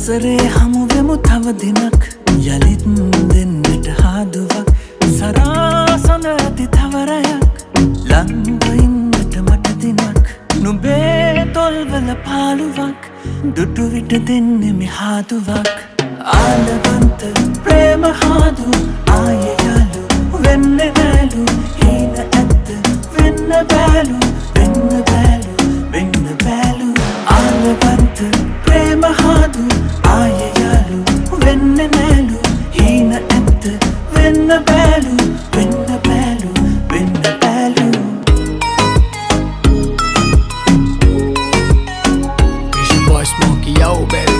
වසරේ හමුවෙමු තව දිනක් යලිත් දෙන්නට හාදුවක් සරාසන ඇති තවරයක් ලංගඉන්නට මට දිනක් නුඹේ තොල්වල පාළුවක් දුටු විට දෙන්නෙමි හාදුවක් ආලවන්ත ප්‍රේම හාදු ආයේ යාලු වෙන්න බැලු හීන ඇත්ත වෙන්න බැලු වෙන්න බැලු වෙන්න බැලු ආලවන්ත ප්‍රේම හාදු ආයේ යාලු වෙන්න නැලු හීන ඇත්ත වෙන්න බැලු වෙන්න බැලු වෙන්න බැලු It's your boy Smokey, yo baby.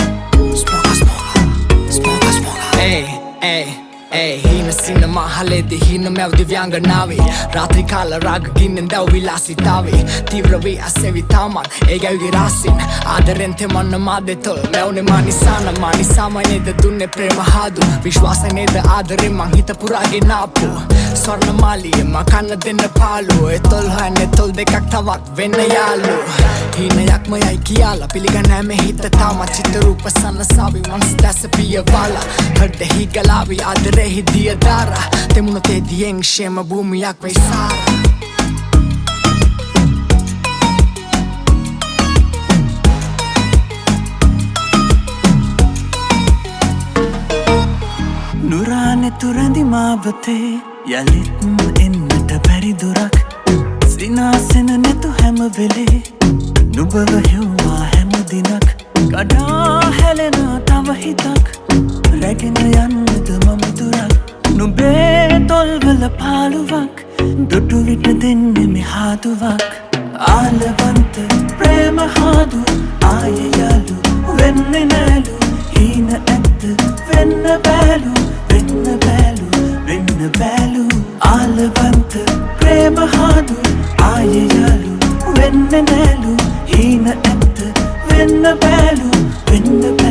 Smoker. Hey, hey. හීන සිනම හලේදි හීන මැව් දිව්‍යාංගනාවේ රාත්‍රී කාල රාග ගින්නෙන් දැව් විලාසිතාවේ තීව්‍ර වී අසෙවි තාමන් ඒ ගැව්ගේ රාසින් ආදරෙන් තෙමන්න මාදෙතොල් මැවුනේ මා නිසාමයි නේද දුන්නේ ප්‍රේම හාදු විශ්වාසයි නේද ආදරෙන් මං හිත පුරාගෙන ආපු ස්වර්ණමාලියේ මා කන්න දෙන්න පාළු ඒ තොල් හොයන්නේ තොල් දෙකක් තවත් වෙන්න යාළු හීනයක්ම යයි කියලා පිළිගන්නේ මේ හිත තාමත් චිත්ත රූප සන්නසාවි once that's a be a vala හඩ හි ගලාවි ආදරේ hidia dara temuno te dieng shema bhumiyak vai sara nurane turandi mavate yalit ennata bari durak sinasena netu hama vele nubawa hewwa hama dinak kada helena tawa hitak ragena yannada mama durak නුඹේ තොල්වල පාළුවක් දුටු විට දෙන්නෙමි හාදුවක් ආලවන්ත ප්‍රේම හාදු ආයේ යාලු වෙන්නේ නැලු හීන ඇත්ත වෙන්න බැලු වෙන්න බැලු වෙන්න බැලු ආලවන්ත ප්‍රේම හාදු ආයේ යාලු වෙන්නේ නැලු හීන ඇත්ත වෙන්න බැලු වෙන්න බැලු